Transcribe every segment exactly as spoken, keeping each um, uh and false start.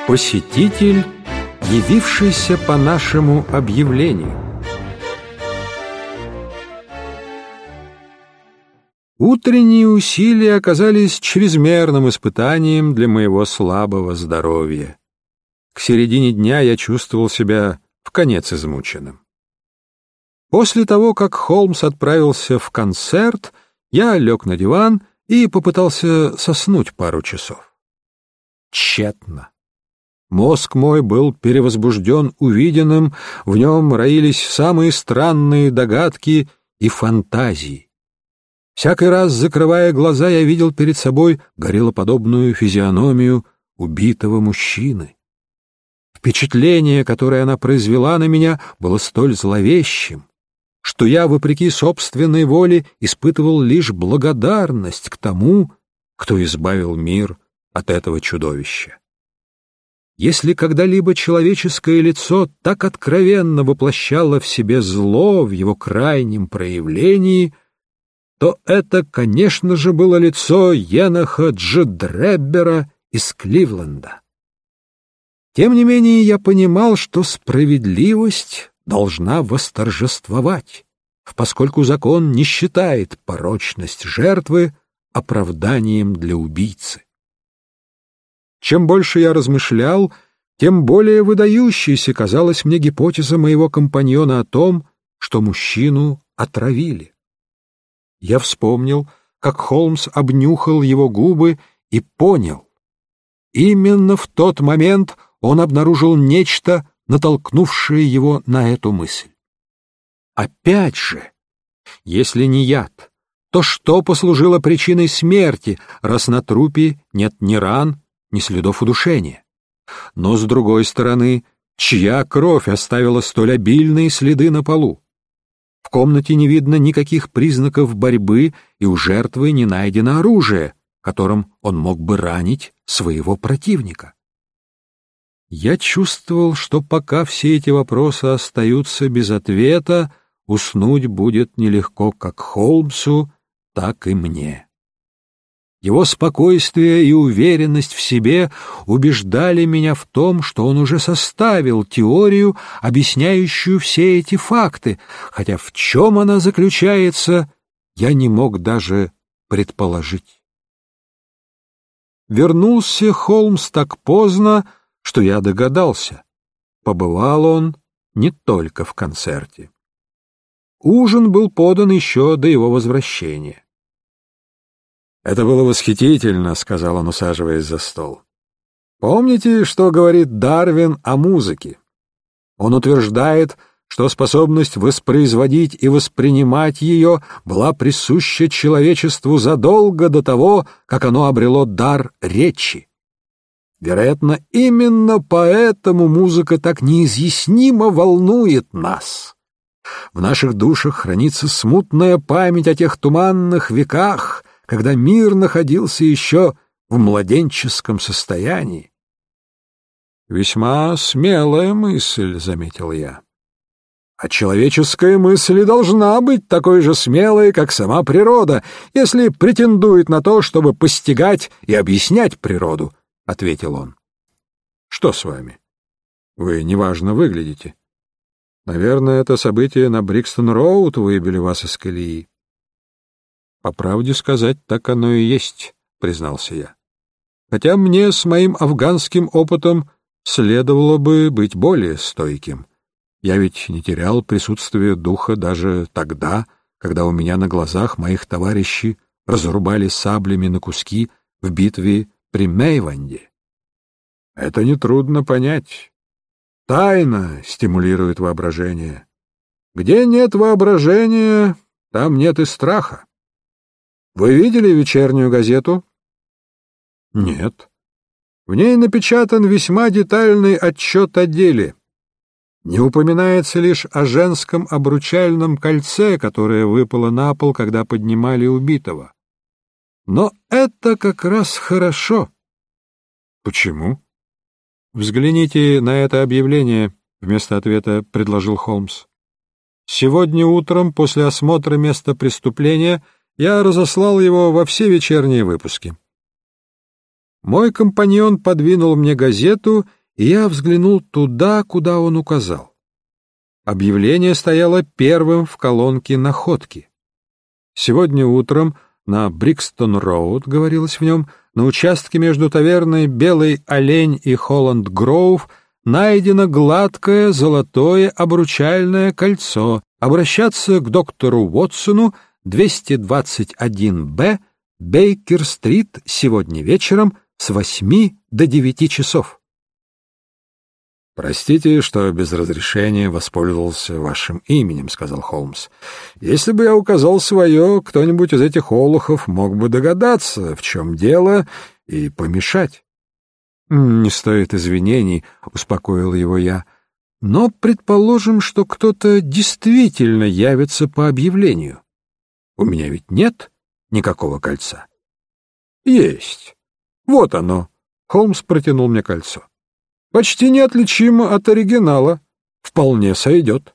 Посетитель, явившийся по нашему объявлению. Утренние усилия оказались чрезмерным испытанием для моего слабого здоровья. К середине дня я чувствовал себя вконец измученным. После того, как Холмс отправился в концерт, я лег на диван и попытался соснуть пару часов. Тщетно. Мозг мой был перевозбужден увиденным, в нем роились самые странные догадки и фантазии. Всякий раз, закрывая глаза, я видел перед собой гориллоподобную физиономию убитого мужчины. Впечатление, которое она произвела на меня, было столь зловещим, что я, вопреки собственной воле, испытывал лишь благодарность к тому, кто избавил мир от этого чудовища. Если когда-либо человеческое лицо так откровенно воплощало в себе зло в его крайнем проявлении, то это, конечно же, было лицо Еноха Джедреббера из Кливленда. Тем не менее, я понимал, что справедливость должна восторжествовать, поскольку закон не считает порочность жертвы оправданием для убийцы. Чем больше я размышлял, тем более выдающейся казалась мне гипотеза моего компаньона о том, что мужчину отравили. Я вспомнил, как Холмс обнюхал его губы и понял. Именно в тот момент он обнаружил нечто, натолкнувшее его на эту мысль. Опять же, если не яд, то что послужило причиной смерти, раз на трупе нет ни ран, ни следов удушения? Но, с другой стороны, чья кровь оставила столь обильные следы на полу? В комнате не видно никаких признаков борьбы, и у жертвы не найдено оружие, которым он мог бы ранить своего противника. Я чувствовал, что пока все эти вопросы остаются без ответа, уснуть будет нелегко как Холмсу, так и мне. Его спокойствие и уверенность в себе убеждали меня в том, что он уже составил теорию, объясняющую все эти факты, хотя в чем она заключается, я не мог даже предположить. Вернулся Холмс так поздно, что я догадался. Побывал он не только в концерте. Ужин был подан еще до его возвращения. «Это было восхитительно», — сказал он, усаживаясь за стол. «Помните, что говорит Дарвин о музыке? Он утверждает, что способность воспроизводить и воспринимать ее была присуща человечеству задолго до того, как оно обрело дар речи. Вероятно, именно поэтому музыка так неизъяснимо волнует нас. В наших душах хранится смутная память о тех туманных веках, когда мир находился еще в младенческом состоянии». «Весьма смелая мысль», — заметил я. «А человеческая мысль должна быть такой же смелой, как сама природа, если претендует на то, чтобы постигать и объяснять природу», — ответил он. «Что с вами? Вы неважно выглядите. Наверное, это событие на Брикстон-Роуд выбили вас из колеи». «По правде сказать, так оно и есть», — признался я. «Хотя мне с моим афганским опытом следовало бы быть более стойким. Я ведь не терял присутствие духа даже тогда, когда у меня на глазах моих товарищей разрубали саблями на куски в битве при Мейванде. Это нетрудно понять. Тайна стимулирует воображение. Где нет воображения, там нет и страха. Вы видели вечернюю газету?» «Нет». В ней напечатан весьма детальный отчет о деле. Не упоминается лишь о женском обручальном кольце, которое выпало на пол, когда поднимали убитого. Но это как раз хорошо. «Почему?» «Взгляните на это объявление», — вместо ответа предложил Холмс. «Сегодня утром, после осмотра места преступления, я разослал его во все вечерние выпуски». Мой компаньон подвинул мне газету, и я взглянул туда, куда он указал. Объявление стояло первым в колонке находки. Сегодня утром на Брикстон-роуд, говорилось в нем, на участке между таверной «Белый олень» и «Холланд-Гроув» найдено гладкое золотое обручальное кольцо. Обращаться к доктору Уотсону, двести двадцать один Б, Бейкер-стрит, сегодня вечером с восьми до девяти часов. «Простите, что без разрешения воспользовался вашим именем», — сказал Холмс. «Если бы я указал свое, кто-нибудь из этих олухов мог бы догадаться, в чем дело, и помешать». «Не стоит извинений», — успокоил его я. «Но предположим, что кто-то действительно явится по объявлению. У меня ведь нет никакого кольца». «Есть. Вот оно». Холмс протянул мне кольцо. «Почти неотличимо от оригинала. Вполне сойдет».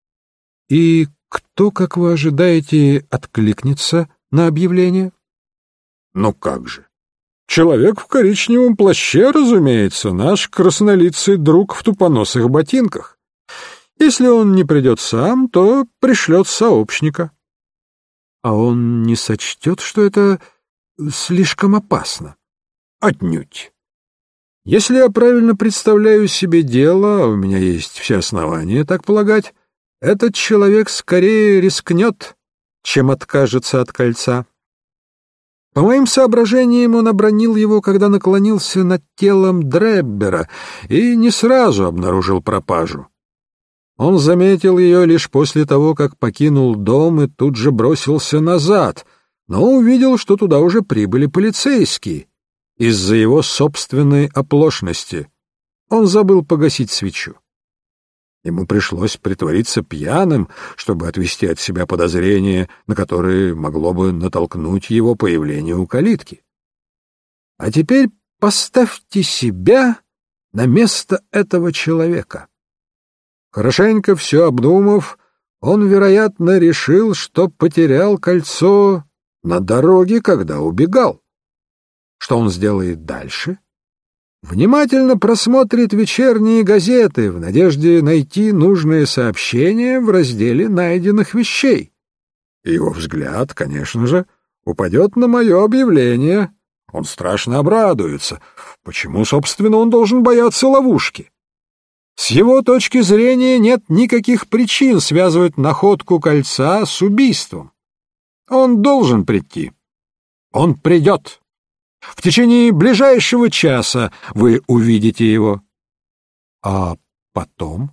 «И кто, как вы ожидаете, откликнется на объявление?» «Ну как же. Человек в коричневом плаще, разумеется, наш краснолицый друг в тупоносых ботинках. Если он не придет сам, то пришлет сообщника». «А он не сочтет, что это слишком опасно?» «Отнюдь. Если я правильно представляю себе дело, а у меня есть все основания так полагать, этот человек скорее рискнет, чем откажется от кольца. По моим соображениям, он обронил его, когда наклонился над телом Дреббера и не сразу обнаружил пропажу. Он заметил ее лишь после того, как покинул дом и тут же бросился назад, но увидел, что туда уже прибыли полицейские. Из-за его собственной оплошности он забыл погасить свечу. Ему пришлось притвориться пьяным, чтобы отвести от себя подозрения, на которые могло бы натолкнуть его появление у калитки. А теперь поставьте себя на место этого человека. Хорошенько все обдумав, он, вероятно, решил, что потерял кольцо на дороге, когда убегал. Что он сделает дальше? Внимательно просмотрит вечерние газеты в надежде найти нужное сообщение в разделе найденных вещей. Его взгляд, конечно же, упадет на мое объявление. Он страшно обрадуется. Почему, собственно, он должен бояться ловушки? С его точки зрения нет никаких причин связывать находку кольца с убийством. Он должен прийти. Он придет. В течение ближайшего часа вы увидите его. А потом?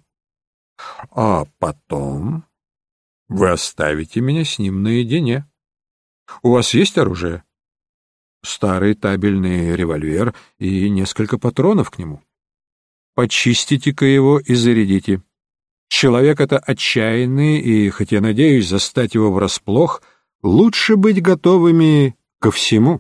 А потом вы оставите меня с ним наедине. У вас есть оружие? Старый табельный револьвер и несколько патронов к нему. Почистите-ка его и зарядите. Человек это отчаянный, и, хоть я надеюсь застать его врасплох, лучше быть готовыми ко всему.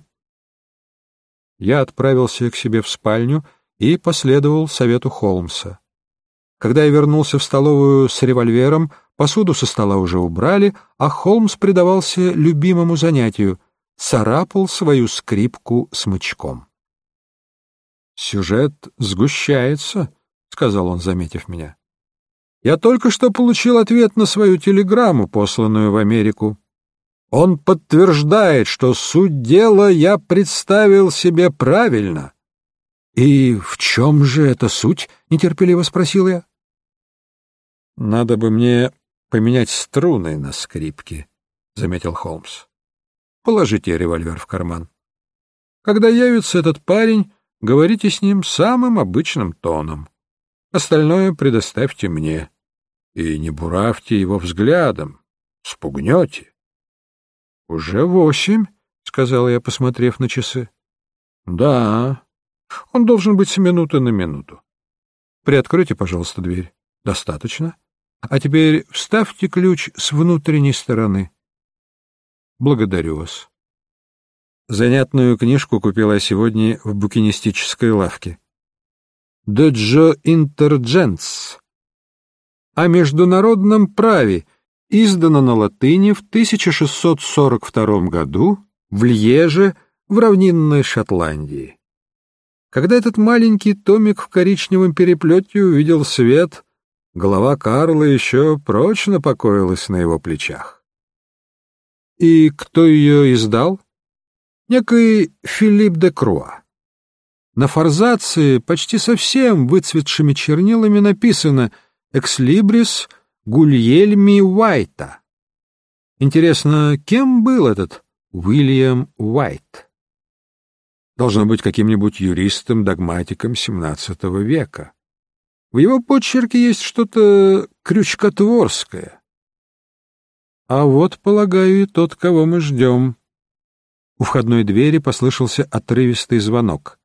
Я отправился к себе в спальню и последовал совету Холмса. Когда я вернулся в столовую с револьвером, посуду со стола уже убрали, а Холмс предавался любимому занятию — царапал свою скрипку смычком. «Сюжет сгущается», — сказал он, заметив меня. «Я только что получил ответ на свою телеграмму, посланную в Америку. Он подтверждает, что суть дела я представил себе правильно». «И в чем же эта суть?» — нетерпеливо спросил я. «Надо бы мне поменять струны на скрипке», — заметил Холмс. «Положите револьвер в карман. Когда явится этот парень, говорите с ним самым обычным тоном. Остальное предоставьте мне. И не буравьте его взглядом, спугнете». «Уже восемь», — сказал я, посмотрев на часы. «Да, он должен быть с минуты на минуту. Приоткройте, пожалуйста, дверь. Достаточно. А теперь вставьте ключ с внутренней стороны». «Благодарю вас». Занятную книжку купила сегодня в букинистической лавке. «De Geo Intergens» о международном праве, издана на латыни в тысяча шестьсот сорок втором году в Льеже, в равнинной Шотландии. Когда этот маленький томик в коричневом переплете увидел свет, голова Карла еще прочно покоилась на его плечах. И кто ее издал? Некий Филипп де Круа. На форзаце почти совсем выцветшими чернилами написано «Экслибрис Гульельми Уайта». Интересно, кем был этот Уильям Уайт? Должно быть каким-нибудь юристом, догматиком семнадцатого века. В его почерке есть что-то крючкотворское. А вот, полагаю, и тот, кого мы ждем. У входной двери послышался отрывистый звонок.